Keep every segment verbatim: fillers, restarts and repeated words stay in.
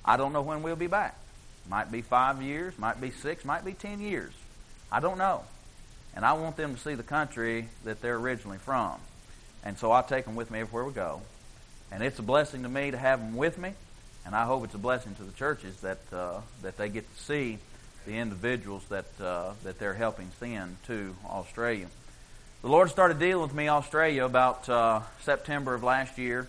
I don't know when we'll be back. Might be five years, might be six, might be ten years. I don't know. And I want them to see the country that they're originally from. And so I'll take them with me everywhere we go. And it's a blessing to me to have them with me. And I hope it's a blessing to the churches that uh, that they get to see the individuals that uh, that they're helping send to Australia. The Lord started dealing with me Australia about uh, September of last year.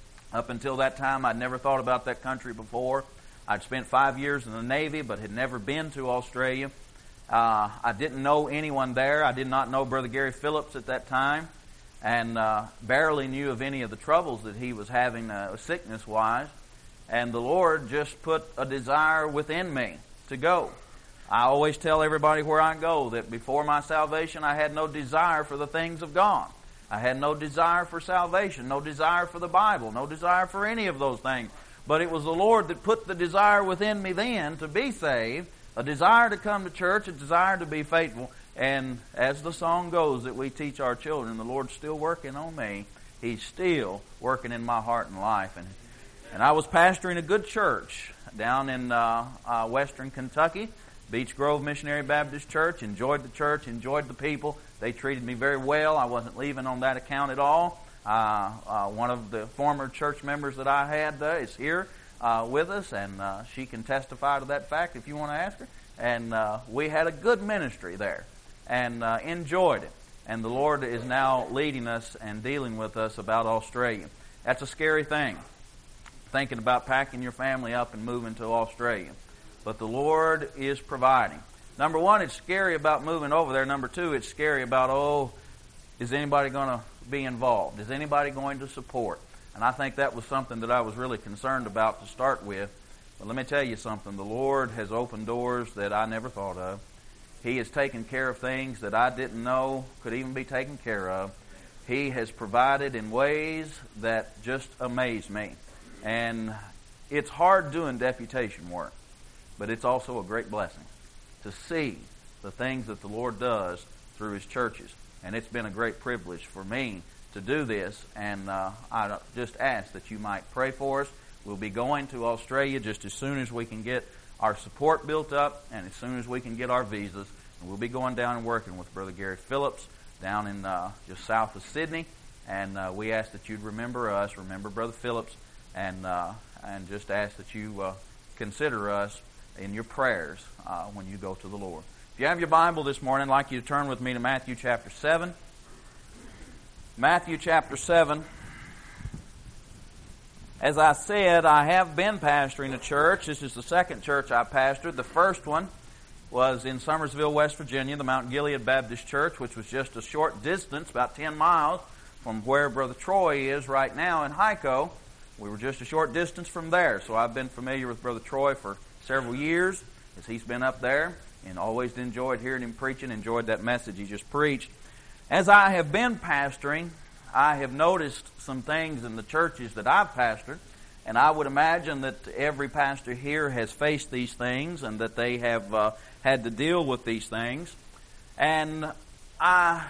Up until that time, I'd never thought about that country before. I'd spent five years in the Navy, but had never been to Australia. Uh, I didn't know anyone there. I did not know Brother Gary Phillips at that time, and uh, barely knew of any of the troubles that he was having uh, sickness-wise. And the Lord just put a desire within me to go. I always tell everybody where I go that before my salvation, I had no desire for the things of God. I had no desire for salvation, no desire for the Bible, no desire for any of those things. But it was the Lord that put the desire within me then to be saved, a desire to come to church, a desire to be faithful. And as the song goes that we teach our children, the Lord's still working on me. He's still working in my heart and life. And, and I was pastoring a good church down in uh, uh, western Kentucky, Beech Grove Missionary Baptist Church. Enjoyed the church, enjoyed the people. They treated me very well. I wasn't leaving on that account at all. Uh, uh, one of the former church members that I had uh, is here uh, with us, and uh, she can testify to that fact if you want to ask her. And uh, we had a good ministry there and uh, enjoyed it. And the Lord is now leading us and dealing with us about Australia. That's a scary thing, thinking about packing your family up and moving to Australia. But the Lord is providing. Number one, it's scary about moving over there. Number two, it's scary about, oh, is anybody going to be involved? Is anybody going to support? And I think that was something that I was really concerned about to start with. But let me tell you something. The Lord has opened doors that I never thought of. He has taken care of things that I didn't know could even be taken care of. He has provided in ways that just amaze me. And it's hard doing deputation work, but it's also a great blessing to see the things that the Lord does through His churches. And it's been a great privilege for me to do this. And uh, I just ask that you might pray for us. We'll be going to Australia just as soon as we can get our support built up and as soon as we can get our visas. And we'll be going down and working with Brother Gary Phillips down in uh, just south of Sydney. And uh, we ask that you'd remember us, remember Brother Phillips, and uh, and just ask that you uh, consider us in your prayers uh, when you go to the Lord. If you have your Bible this morning, I'd like you to turn with me to Matthew chapter seven. Matthew chapter seven. As I said, I have been pastoring a church. This is the second church I pastored. The first one was in Summersville, West Virginia, the Mount Gilead Baptist Church, which was just a short distance, about ten miles from where Brother Troy is right now in Hico. We were just a short distance from there, so I've been familiar with Brother Troy for several years as he's been up there, and always enjoyed hearing him preaching, enjoyed that message he just preached. As I have been pastoring, I have noticed some things in the churches that I've pastored, and I would imagine that every pastor here has faced these things and that they have uh, had to deal with these things. And I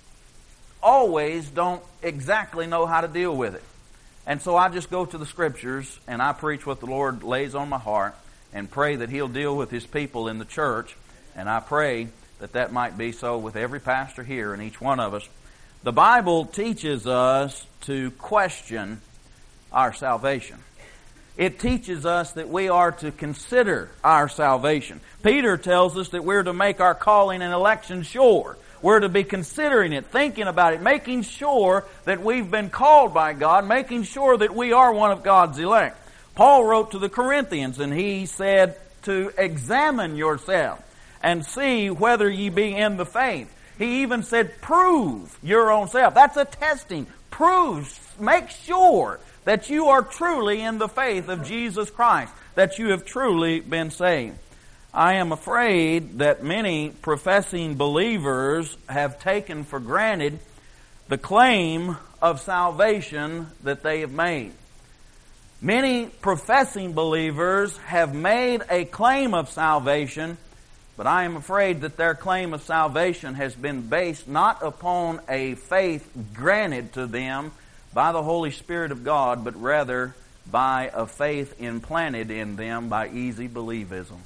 always don't exactly know how to deal with it. And so I just go to the Scriptures and I preach what the Lord lays on my heart and pray that He'll deal with His people in the church. And I pray that that might be so with every pastor here and each one of us. The Bible teaches us to question our salvation. It teaches us that we are to consider our salvation. Peter tells us that we're to make our calling and election sure. We're to be considering it, thinking about it, making sure that we've been called by God, making sure that we are one of God's elect. Paul wrote to the Corinthians and he said to examine yourself and see whether ye be in the faith. He even said, prove your own self. That's a testing. Prove, make sure that you are truly in the faith of Jesus Christ, that you have truly been saved. I am afraid that many professing believers have taken for granted the claim of salvation that they have made. Many professing believers have made a claim of salvation, but I am afraid that their claim of salvation has been based not upon a faith granted to them by the Holy Spirit of God, but rather by a faith implanted in them by easy believism.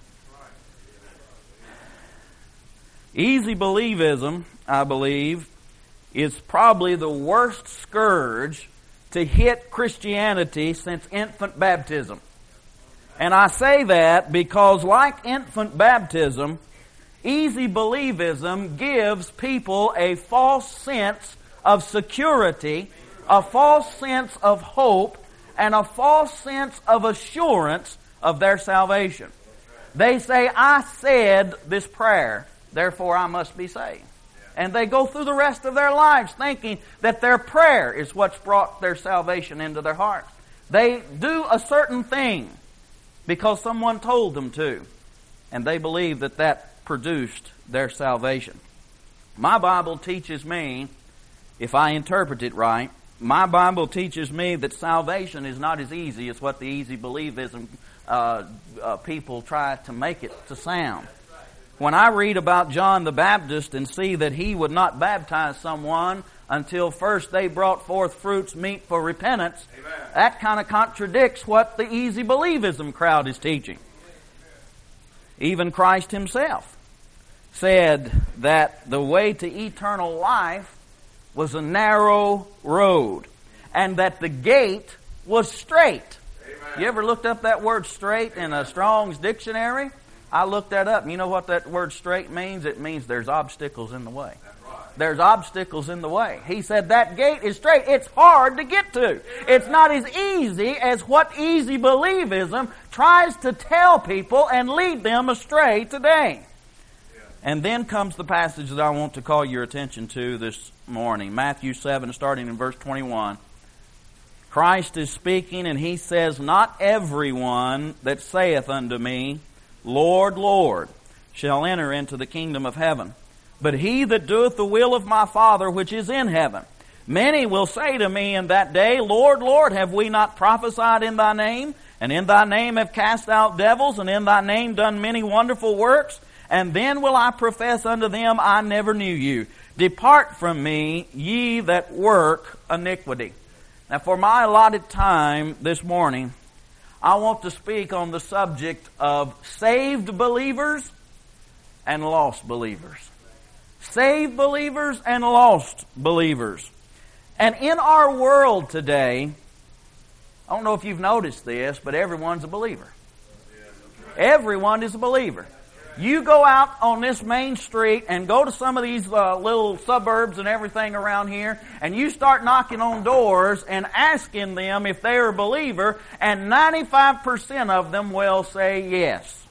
Easy believism, I believe, is probably the worst scourge to hit Christianity since infant baptism. And I say that because, like infant baptism, easy believism gives people a false sense of security, a false sense of hope, and a false sense of assurance of their salvation. They say, I said this prayer, therefore I must be saved. And they go through the rest of their lives thinking that their prayer is what's brought their salvation into their heart. They do a certain thing because someone told them to, and they believe that that produced their salvation. My Bible teaches me, if I interpret it right, my Bible teaches me that salvation is not as easy as what the easy believism uh, uh, people try to make it to sound. When I read about John the Baptist and see that he would not baptize someone until first they brought forth fruits meet for repentance, Amen. That kind of contradicts what the easy believism crowd is teaching. Even Christ himself said that the way to eternal life was a narrow road, and that the gate was straight. Amen. You ever looked up that word straight in a Strong's dictionary? I looked that up, and you know what that word straight means? It means there's obstacles in the way. Right. There's obstacles in the way. He said that gate is straight. It's hard to get to. It's not as easy as what easy believism tries to tell people and lead them astray today. And then comes the passage that I want to call your attention to this morning. Matthew seven, starting in verse twenty-one. Christ is speaking, and he says, Not everyone that saith unto me, Lord, Lord, shall enter into the kingdom of heaven, but he that doeth the will of my Father which is in heaven. Many will say to me in that day, Lord, Lord, have we not prophesied in thy name? And in thy name have cast out devils, and in thy name done many wonderful works? And then will I profess unto them, I never knew you. Depart from me, ye that work iniquity. Now, for my allotted time this morning, I want to speak on the subject of saved believers and lost believers. Saved believers and lost believers. And in our world today, I don't know if you've noticed this, but everyone's a believer. Everyone is a believer. You go out on this main street and go to some of these uh, little suburbs and everything around here, and you start knocking on doors and asking them if they're a believer, and ninety-five percent of them will say yes.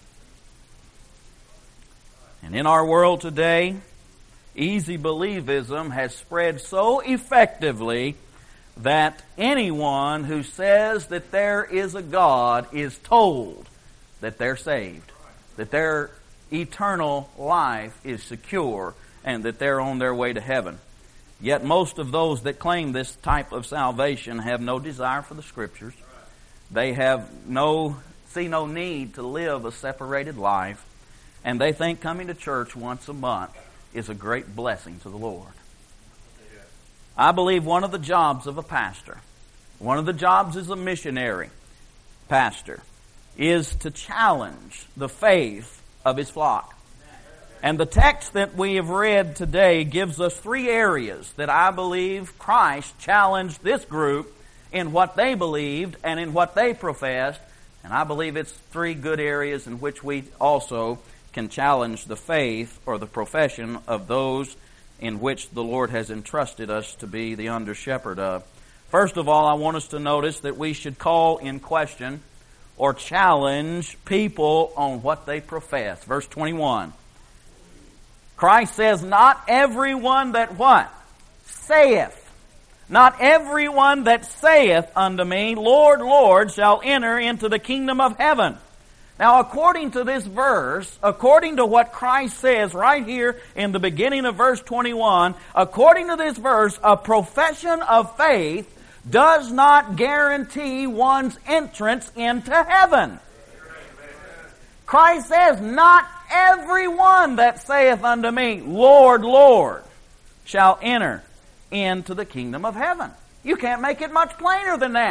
And in our world today, easy believism has spread so effectively that anyone who says that there is a God is told that they're saved, that their eternal life is secure, and that they're on their way to heaven. Yet most of those that claim this type of salvation have no desire for the Scriptures. They have no, see no need to live a separated life, and they think coming to church once a month is a great blessing to the Lord. I believe one of the jobs of a pastor, one of the jobs as a missionary pastor, is to challenge the faith of his flock. And the text that we have read today gives us three areas that I believe Christ challenged this group in what they believed and in what they professed. And I believe it's three good areas in which we also can challenge the faith or the profession of those in which the Lord has entrusted us to be the under-shepherd of. First of all, I want us to notice that we should call in question or challenge people on what they profess. Verse twenty-one. Christ says, Not everyone that what? Saith. Not everyone that saith unto me, Lord, Lord, shall enter into the kingdom of heaven. Now, according to this verse, according to what Christ says right here in the beginning of verse twenty-one, according to this verse, a profession of faith does not guarantee one's entrance into heaven. Christ says, Not everyone that saith unto me, Lord, Lord, shall enter into the kingdom of heaven. You can't make it much plainer than that.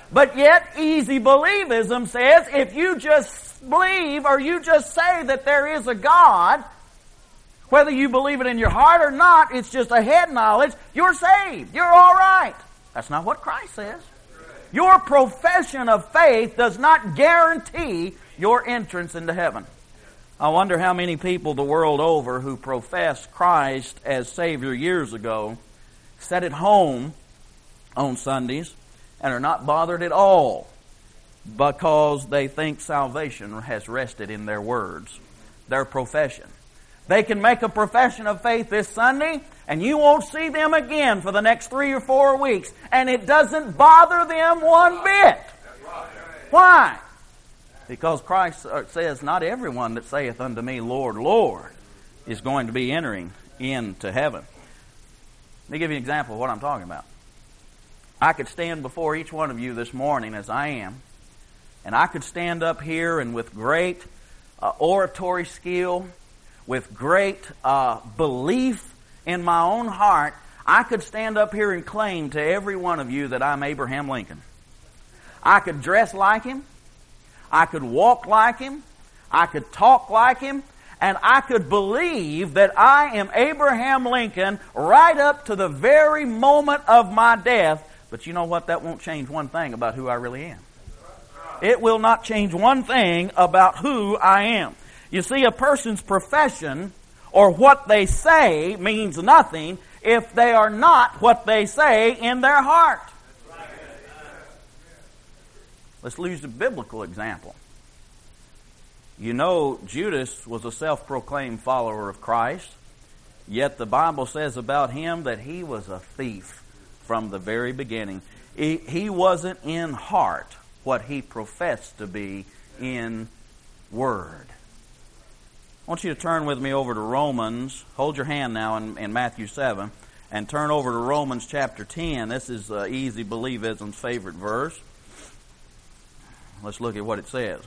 But yet, easy believism says if you just believe or you just say that there is a God, whether you believe it in your heart or not, it's just a head knowledge, you're saved. You're all right. That's not what Christ says. Your profession of faith does not guarantee your entrance into heaven. I wonder how many people the world over who professed Christ as Savior years ago sit at home on Sundays and are not bothered at all because they think salvation has rested in their words, their profession. They can make a profession of faith this Sunday, and you won't see them again for the next three or four weeks, and it doesn't bother them one bit. Why? Because Christ says, not everyone that saith unto me, Lord, Lord, is going to be entering into heaven. Let me give you an example of what I'm talking about. I could stand before each one of you this morning as I am, and I could stand up here and with great uh, oratory skill, with great uh, belief in my own heart, I could stand up here and claim to every one of you that I'm Abraham Lincoln. I could dress like him. I could walk like him. I could talk like him. And I could believe that I am Abraham Lincoln right up to the very moment of my death. But you know what? That won't change one thing about who I really am. It will not change one thing about who I am. You see, a person's profession or what they say means nothing if they are not what they say in their heart. Let's use a biblical example. You know, Judas was a self-proclaimed follower of Christ, yet the Bible says about him that he was a thief from the very beginning. He, he wasn't in heart what he professed to be in word. I want you to turn with me over to Romans. Hold your hand now in, in Matthew seven and turn over to Romans chapter ten. This is uh, Easy Believism's favorite verse. Let's look at what it says.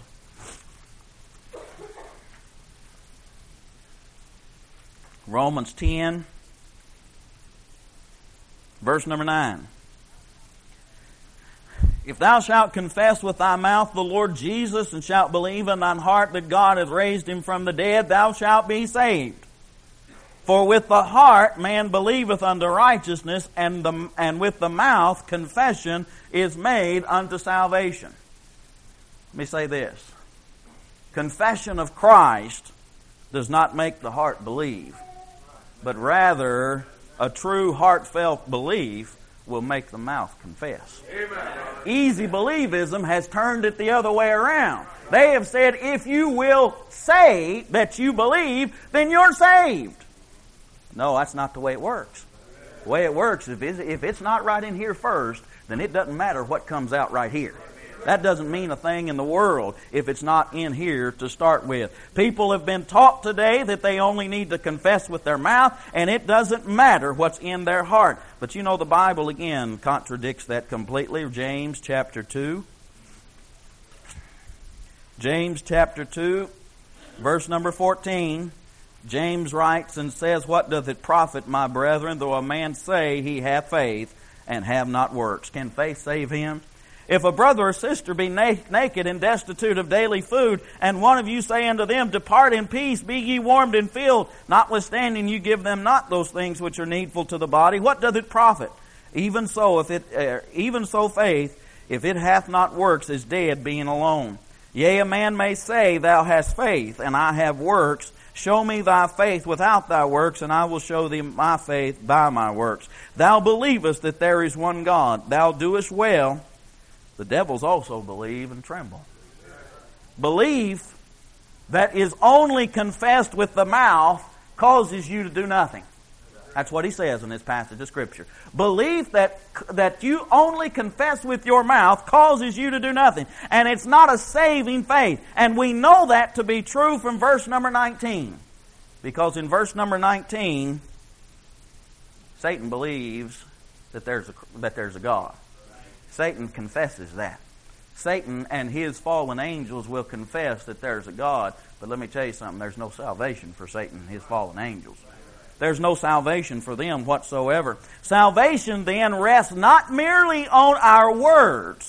Romans ten, verse number nine. If thou shalt confess with thy mouth the Lord Jesus, and shalt believe in thine heart that God hath raised him from the dead, thou shalt be saved. For with the heart man believeth unto righteousness, and, the, and with the mouth confession is made unto salvation. Let me say this. Confession of Christ does not make the heart believe, but rather a true heartfelt belief will make the mouth confess. Amen. Easy believism has turned it the other way around. They have said, if you will say that you believe, then you're saved. No, that's not the way it works. The way it works, if it's, if it's not right in here first, then it doesn't matter what comes out right here. That doesn't mean a thing in the world if it's not in here to start with. People have been taught today that they only need to confess with their mouth, and it doesn't matter what's in their heart. But you know, the Bible again contradicts that completely. James chapter two. James chapter two, verse number fourteen. James writes and says, What doth it profit, my brethren, though a man say he hath faith and have not works? Can faith save him? If a brother or sister be na- naked and destitute of daily food, and one of you say unto them, Depart in peace, be ye warmed and filled, notwithstanding you give them not those things which are needful to the body, what doth it profit? Even so, if it, uh, even so faith, if it hath not works, is dead, being alone. Yea, a man may say, Thou hast faith, and I have works. Show me thy faith without thy works, and I will show thee my faith by my works. Thou believest that there is one God. Thou doest well. The devils also believe and tremble. Belief that is only confessed with the mouth causes you to do nothing. That's what he says in this passage of Scripture. Belief that that you only confess with your mouth causes you to do nothing. And it's not a saving faith. And we know that to be true from verse number nineteen. Because in verse number nineteen, Satan believes that there's a, that there's a God. Satan confesses that. Satan and his fallen angels will confess that there's a God. But let me tell you something, there's no salvation for Satan and his fallen angels. There's no salvation for them whatsoever. Salvation then rests not merely on our words.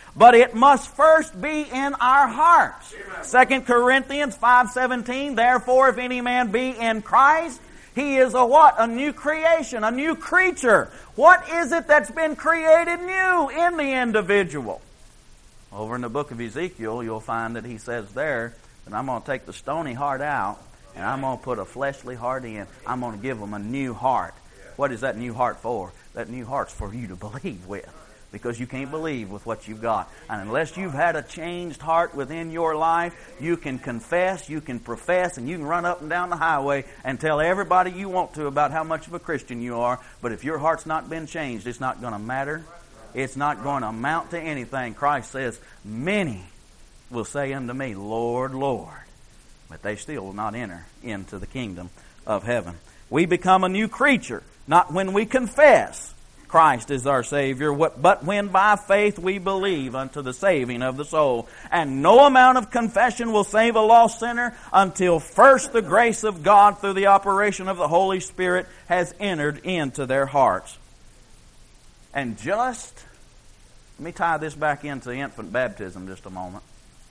But it must first be in our hearts. Second Corinthians five seventeen, therefore if any man be in Christ, he is a what? A new creation, a new creature. What is it that's been created new in the individual? Over in the book of Ezekiel, you'll find that he says there that I'm going to take the stony heart out and I'm going to put a fleshly heart in. I'm going to give them a new heart. What is that new heart for? That new heart's for you to believe with. Because you can't believe with what you've got. And unless you've had a changed heart within your life, you can confess, you can profess, and you can run up and down the highway and tell everybody you want to about how much of a Christian you are. But if your heart's not been changed, it's not going to matter. It's not going to amount to anything. Christ says, many will say unto me, Lord, Lord. But they still will not enter into the kingdom of heaven. We become a new creature, not when we confess Christ is our Savior, but when by faith we believe unto the saving of the soul. And no amount of confession will save a lost sinner until first the grace of God through the operation of the Holy Spirit has entered into their hearts. And just, let me tie this back into infant baptism just a moment.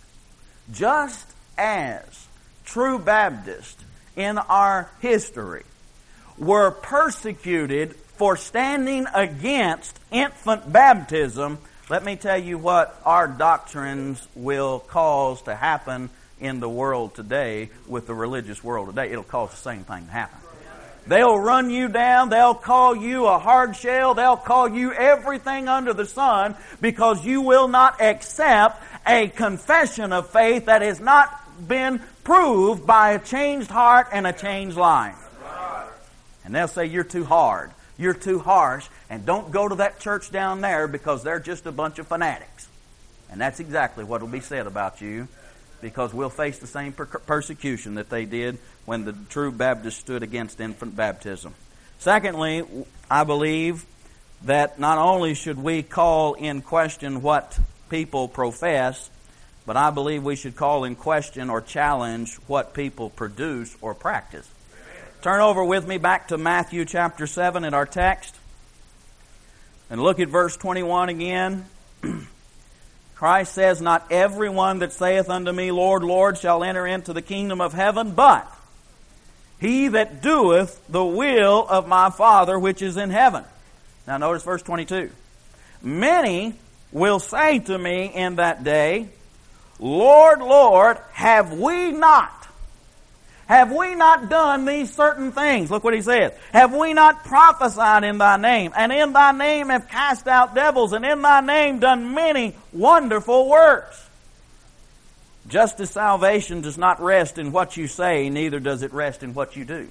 Just as true Baptists in our history were persecuted for standing against infant baptism, let me tell you what our doctrines will cause to happen in the world today with the religious world today. It'll cause the same thing to happen. They'll run you down. They'll call you a hard shell. They'll call you everything under the sun because you will not accept a confession of faith that has not been proved by a changed heart and a changed life. And they'll say you're too hard. You're too harsh, and don't go to that church down there because they're just a bunch of fanatics. And that's exactly what will be said about you, because we'll face the same per- persecution that they did when the true Baptists stood against infant baptism. Secondly, I believe that not only should we call in question what people profess, but I believe we should call in question or challenge what people produce or practice. Turn over with me back to Matthew chapter seven in our text. And look at verse twenty-one again. Christ says, not everyone that saith unto me, Lord, Lord, shall enter into the kingdom of heaven, but he that doeth the will of my Father which is in heaven. Now notice verse twenty-two. Many will say to me in that day, Lord, Lord, have we not? Have we not done these certain things? Look what he says. Have we not prophesied in thy name? And in thy name have cast out devils, and in thy name done many wonderful works. Just as salvation does not rest in what you say, neither does it rest in what you do.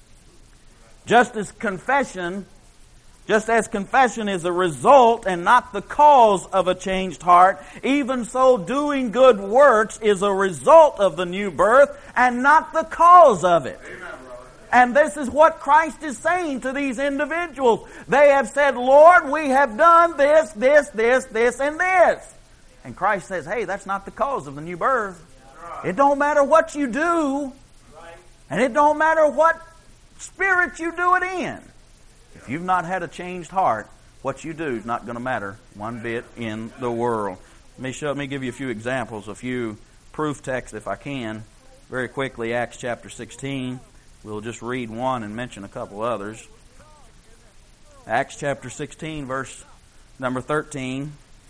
Just as confession, just as confession is a result and not the cause of a changed heart, even so doing good works is a result of the new birth and not the cause of it. Amen, brother. And this is what Christ is saying to these individuals. They have said, Lord, we have done this, this, this, this, and this. And Christ says, hey, that's not the cause of the new birth. Right. It don't matter what you do. Right. And it don't matter what spirit you do it in. If you've not had a changed heart, what you do is not going to matter one bit in the world. Let me show. Let me give you a few examples, a few proof texts, if I can, very quickly. Acts chapter sixteen. We'll just read one and mention a couple others. Acts chapter sixteen, verse number thirteen.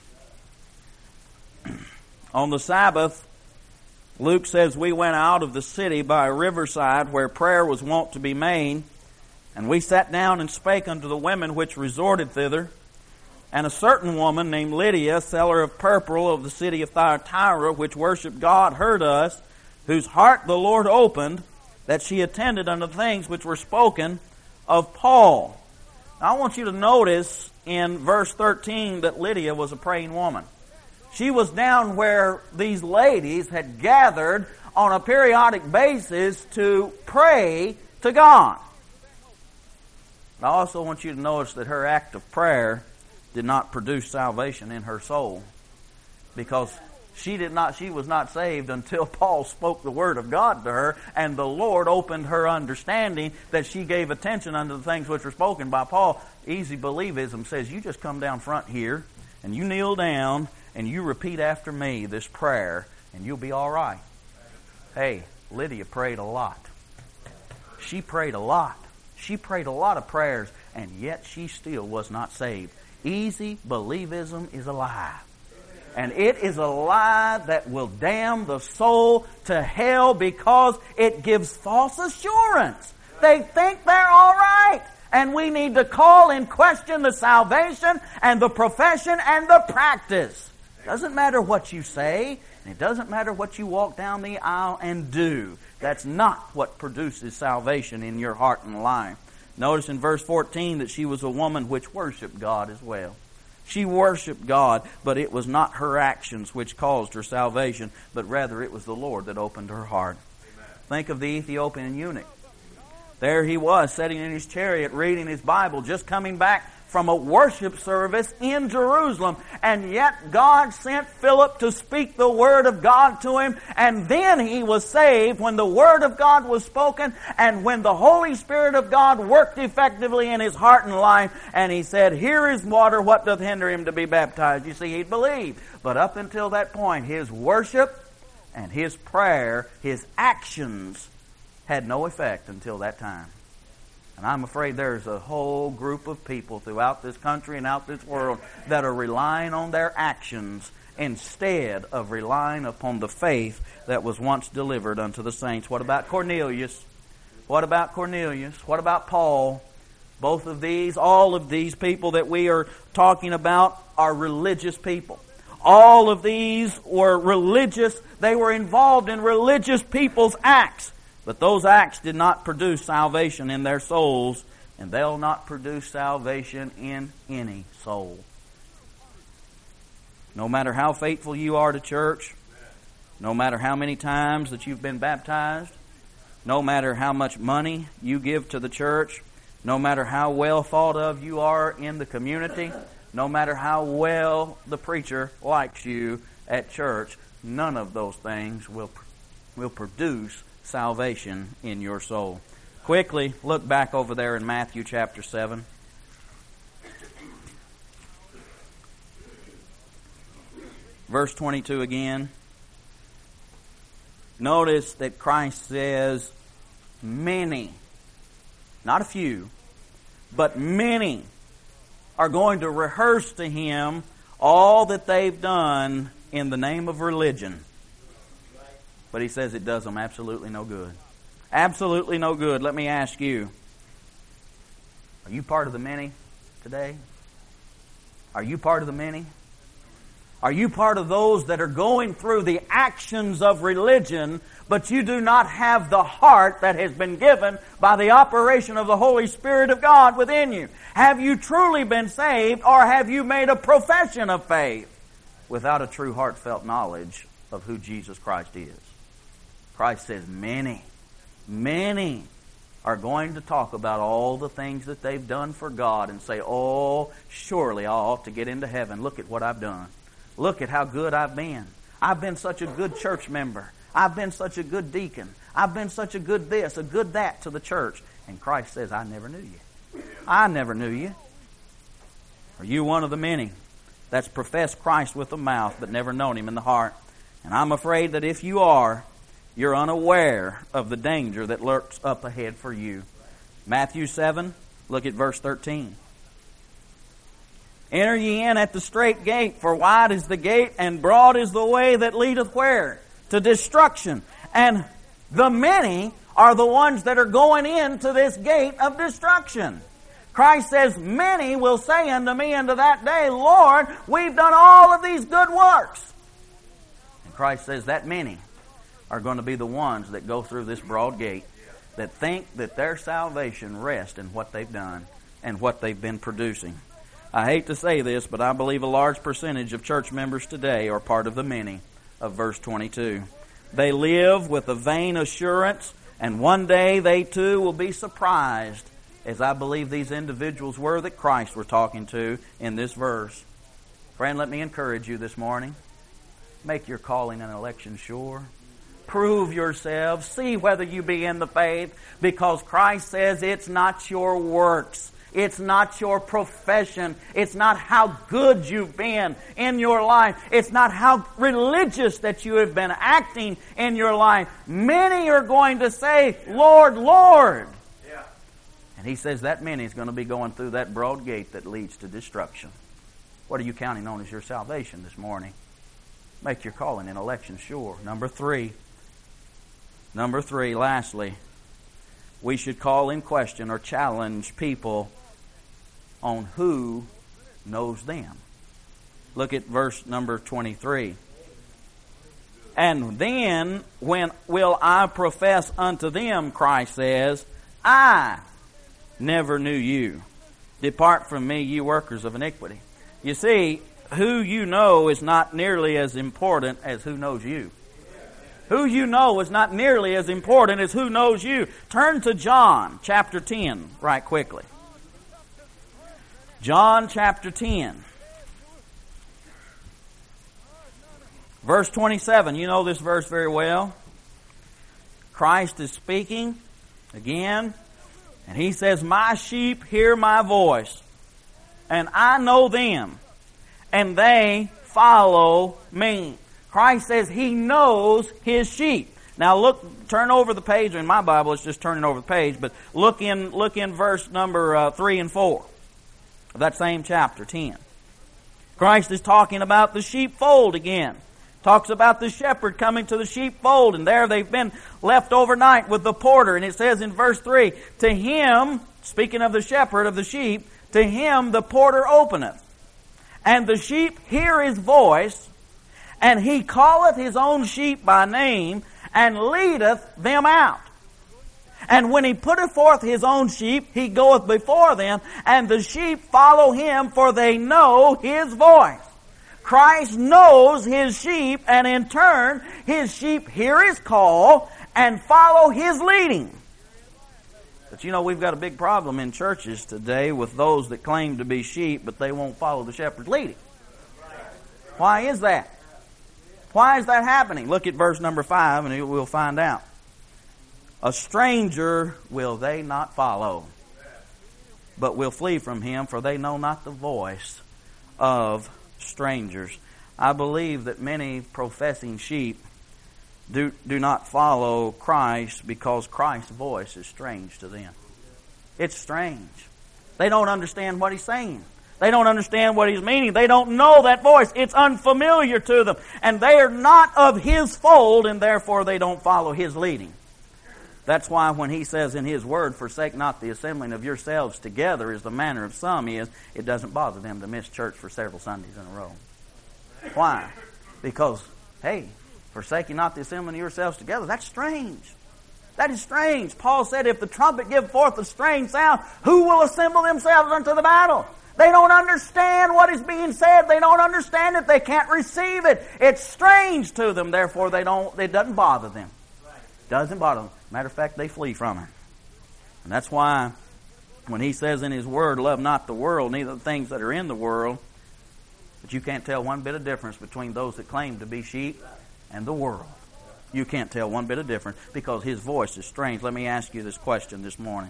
On the Sabbath, Luke says, we went out of the city by a riverside where prayer was wont to be made. And we sat down and spake unto the women which resorted thither. And a certain woman named Lydia, seller of purple of the city of Thyatira, which worshipped God, heard us, whose heart the Lord opened, that she attended unto the things which were spoken of Paul. Now I want you to notice in verse thirteen that Lydia was a praying woman. She was down where these ladies had gathered on a periodic basis to pray to God. I also want you to notice that her act of prayer did not produce salvation in her soul, because she did not. She was not saved until Paul spoke the word of God to her, and the Lord opened her understanding that she gave attention unto the things which were spoken by Paul. Easy believism says you just come down front here and you kneel down and you repeat after me this prayer, and you'll be all right. Hey, Lydia prayed a lot. She prayed a lot. She prayed a lot of prayers, and yet she still was not saved. Easy believism is a lie. And it is a lie that will damn the soul to hell because it gives false assurance. They think they're all right. And we need to call in question the salvation and the profession and the practice. Doesn't matter what you say, and it doesn't matter what you walk down the aisle and do. That's not what produces salvation in your heart and life. Notice in verse fourteen that she was a woman which worshiped God as well. She worshiped God, but it was not her actions which caused her salvation, but rather it was the Lord that opened her heart. Amen. Think of the Ethiopian eunuch. There he was, sitting in his chariot, reading his Bible, just coming back from a worship service in Jerusalem. And yet God sent Philip to speak the Word of God to him. And then he was saved when the Word of God was spoken and when the Holy Spirit of God worked effectively in his heart and life. And he said, "Here is water, what doth hinder him to be baptized?" You see, he'd believed. But up until that point, his worship and his prayer, his actions had no effect until that time. And I'm afraid there's a whole group of people throughout this country and out this world that are relying on their actions instead of relying upon the faith that was once delivered unto the saints. What about Cornelius? What about Cornelius? What about Paul? Both of these, all of these people that we are talking about are religious people. All of these were religious. They were involved in religious people's acts. But those acts did not produce salvation in their souls, and they'll not produce salvation in any soul. No matter how faithful you are to church, no matter how many times that you've been baptized, no matter how much money you give to the church, no matter how well thought of you are in the community, no matter how well the preacher likes you at church, none of those things will, will produce salvation in your soul. Quickly, look back over there in Matthew chapter seven. Verse twenty-two again. Notice that Christ says, many, not a few, but many are going to rehearse to Him all that they've done in the name of religion. But He says it does them absolutely no good. Absolutely no good. Let me ask you, are you part of the many today? Are you part of the many? Are you part of those that are going through the actions of religion, but you do not have the heart that has been given by the operation of the Holy Spirit of God within you? Have you truly been saved, or have you made a profession of faith without a true heartfelt knowledge of who Jesus Christ is? Christ says many, many are going to talk about all the things that they've done for God and say, oh, surely I ought to get into heaven. Look at what I've done. Look at how good I've been. I've been such a good church member. I've been such a good deacon. I've been such a good this, a good that to the church. And Christ says, I never knew you. I never knew you. Are you one of the many that's professed Christ with the mouth but never known Him in the heart? And I'm afraid that if you are, you're unaware of the danger that lurks up ahead for you. Matthew seven, look at verse thirteen. Enter ye in at the strait gate, for wide is the gate, and broad is the way that leadeth where? To destruction. And the many are the ones that are going into this gate of destruction. Christ says, many will say unto me unto that day, Lord, we've done all of these good works. And Christ says that many are going to be the ones that go through this broad gate, that think that their salvation rests in what they've done and what they've been producing. I hate to say this, but I believe a large percentage of church members today are part of the many of verse twenty-two. They live with a vain assurance, and one day they too will be surprised, as I believe these individuals were that Christ were talking to in this verse. Friend, let me encourage you this morning. Make your calling and election sure. Prove yourselves. See whether you be in the faith, because Christ says it's not your works. It's not your profession. It's not how good you've been in your life. It's not how religious that you have been acting in your life. Many are going to say, Lord, Lord. Yeah. And he says that many is going to be going through that broad gate that leads to destruction. What are you counting on as your salvation this morning? Make your calling and election sure. Number three. Number three, lastly, we should call in question or challenge people on who knows them. Look at verse number twenty-three. And then when will I profess unto them, Christ says, I never knew you. Depart from me, you workers of iniquity. You see, who you know is not nearly as important as who knows you. Who you know is not nearly as important as who knows you. Turn to John chapter ten right quickly. John chapter ten. Verse twenty-seven. You know this verse very well. Christ is speaking again. And he says, my sheep hear my voice. And I know them, and they follow me. Christ says he knows his sheep. Now look, turn over the page. In my Bible, it's just turning over the page. But look in, look in verse number uh, three and four of that same chapter ten. Christ is talking about the sheepfold again. Talks about the shepherd coming to the sheepfold, and there they've been left overnight with the porter. And it says in verse three, to him, speaking of the shepherd of the sheep, to him the porter openeth, and the sheep hear his voice, and he calleth his own sheep by name, and leadeth them out. And when he putteth forth his own sheep, he goeth before them, and the sheep follow him, for they know his voice. Christ knows his sheep, and in turn, his sheep hear his call and follow his leading. But you know, we've got a big problem in churches today with those that claim to be sheep, but they won't follow the shepherd's leading. Why is that? Why is that happening? Look at verse number five and we'll find out. A stranger will they not follow, but will flee from him, for they know not the voice of strangers. I believe that many professing sheep Do, do not follow Christ because Christ's voice is strange to them. It's strange. They don't understand what he's saying. They don't understand what he's meaning. They don't know that voice. It's unfamiliar to them. And they are not of his fold, and therefore they don't follow his leading. That's why when he says in his word, forsake not the assembling of yourselves together, as the manner of some is, it doesn't bother them to miss church for several Sundays in a row. Why? Because, hey, forsaking not the assembling of yourselves together, that's strange. That is strange. Paul said, if the trumpet give forth a strange sound, who will assemble themselves unto the battle? They don't understand what is being said. They don't understand it. They can't receive it. It's strange to them. Therefore, they don't. It doesn't bother them. It doesn't bother them. Matter of fact, they flee from it. And that's why when he says in his word, love not the world, neither the things that are in the world, but you can't tell one bit of difference between those that claim to be sheep and the world. You can't tell one bit of difference because his voice is strange. Let me ask you this question this morning.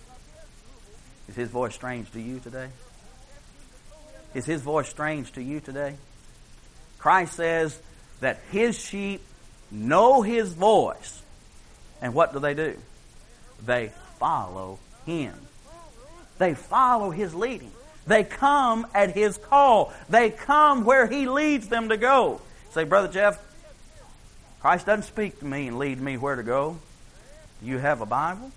Is his voice strange to you today? Is his voice strange to you today? Christ says that his sheep know his voice. And what do they do? They follow him. They follow his leading. They come at his call. They come where he leads them to go. Say, Brother Jeff, Christ doesn't speak to me and lead me where to go. Do you have a Bible?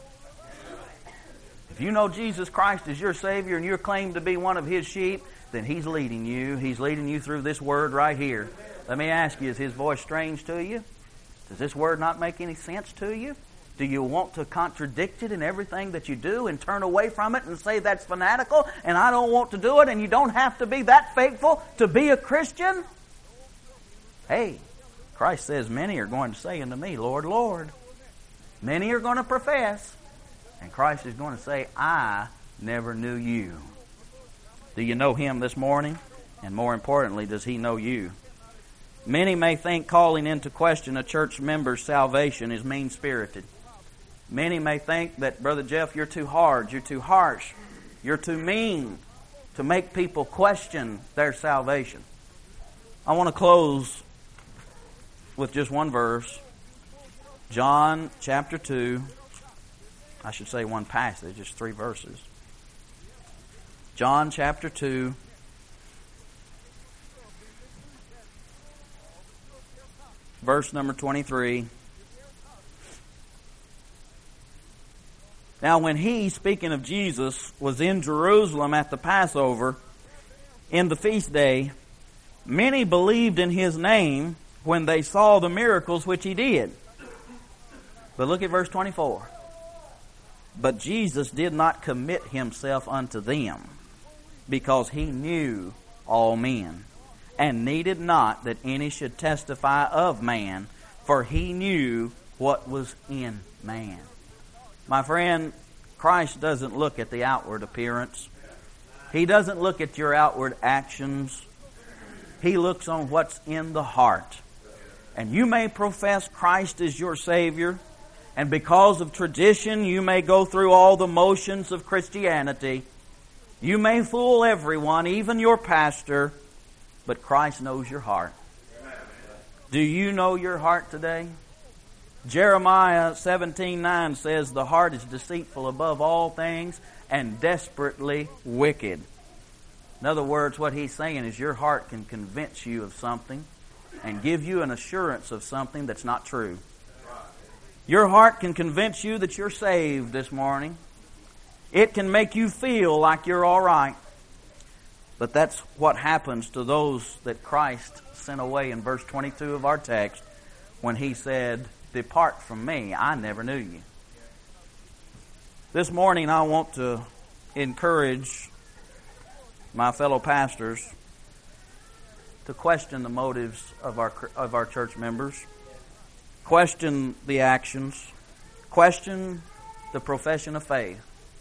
If you know Jesus Christ is your Savior and you're claimed to be one of his sheep, then he's leading you. He's leading you through this word right here. Let me ask you, is his voice strange to you? Does this word not make any sense to you? Do you want to contradict it in everything that you do and turn away from it and say that's fanatical and I don't want to do it, and you don't have to be that faithful to be a Christian? Hey, Christ says, many are going to say unto me, Lord, Lord. Many are going to profess, and Christ is going to say, I never knew you. Do you know him this morning? And more importantly, does he know you? Many may think calling into question a church member's salvation is mean-spirited. Many may think that, Brother Jeff, you're too hard, you're too harsh. You're too mean to make people question their salvation. I want to close with just one verse. John chapter two. I should say one passage, just three verses. John chapter two. Verse number twenty-three. Now when he, speaking of Jesus, was in Jerusalem at the Passover, in the feast day, many believed in his name when they saw the miracles which he did. But look at verse twenty-four. But Jesus did not commit himself unto them, because he knew all men, and needed not that any should testify of man, for he knew what was in man. My friend, Christ doesn't look at the outward appearance. He doesn't look at your outward actions. He looks on what's in the heart. And you may profess Christ as your Savior, and because of tradition you may go through all the motions of Christianity. You may fool everyone, even your pastor, but Christ knows your heart. Do you know your heart today? Jeremiah seventeen nine says, the heart is deceitful above all things and desperately wicked. In other words, what he's saying is your heart can convince you of something and give you an assurance of something that's not true. Your heart can convince you that you're saved this morning. It can make you feel like you're all right. But that's what happens to those that Christ sent away in verse twenty-two of our text when he said, depart from me, I never knew you. This morning I want to encourage my fellow pastors to question the motives of our of our church members, question the actions, question the profession of faith,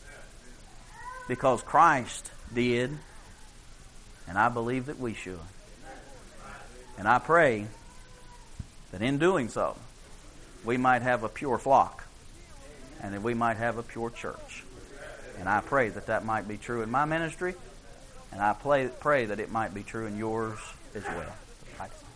because Christ did, and I believe that we should. And I pray that in doing so, we might have a pure flock, and that we might have a pure church. And I pray that that might be true in my ministry, and I pray, pray that it might be true in yours as well.